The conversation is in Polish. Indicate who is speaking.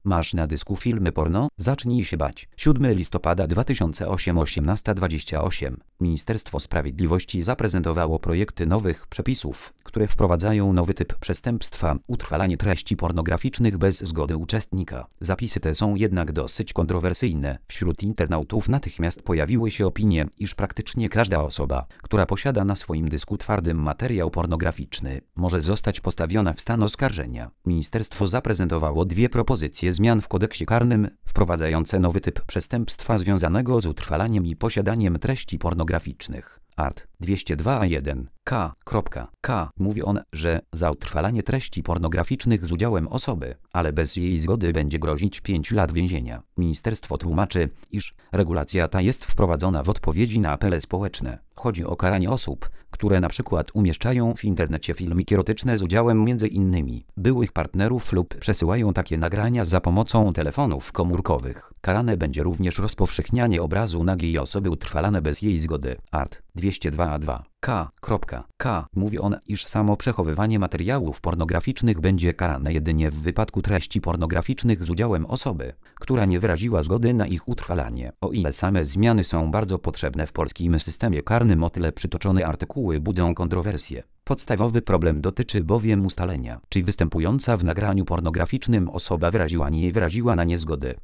Speaker 1: Masz na dysku filmy porno? Zacznij się bać. 7 listopada 2008 18:28. Ministerstwo Sprawiedliwości zaprezentowało projekty nowych przepisów, które wprowadzają nowy typ przestępstwa: utrwalanie treści pornograficznych bez zgody uczestnika. Zapisy te są jednak dosyć kontrowersyjne. Wśród internautów natychmiast pojawiły się opinie, iż praktycznie każda osoba, która posiada na swoim dysku twardym materiał pornograficzny, może zostać postawiona w stan oskarżenia. Ministerstwo zaprezentowało dwie propozycje zmian w kodeksie karnym, wprowadzające nowy typ przestępstwa związanego z utrwalaniem i posiadaniem treści pornograficznych. Art. 202a1 K. Mówi on, że za utrwalanie treści pornograficznych z udziałem osoby, ale bez jej zgody, będzie grozić 5 lat więzienia. Ministerstwo tłumaczy, iż regulacja ta jest wprowadzona w odpowiedzi na apele społeczne. Chodzi o karanie osób, które na przykład umieszczają w internecie filmiki erotyczne z udziałem m.in. byłych partnerów lub przesyłają takie nagrania za pomocą telefonów komórkowych. Karane będzie również rozpowszechnianie obrazu nagiej osoby utrwalane bez jej zgody. Art. 202a2 K. Mówi on, iż samo przechowywanie materiałów pornograficznych będzie karane jedynie w wypadku treści pornograficznych z udziałem osoby, która nie wyraziła zgody na ich utrwalanie. O ile same zmiany są bardzo potrzebne w polskim systemie karnym, o tyle przytoczone artykuły budzą kontrowersje. Podstawowy problem dotyczy bowiem ustalenia, czy występująca w nagraniu pornograficznym osoba wyraziła na nie zgodę.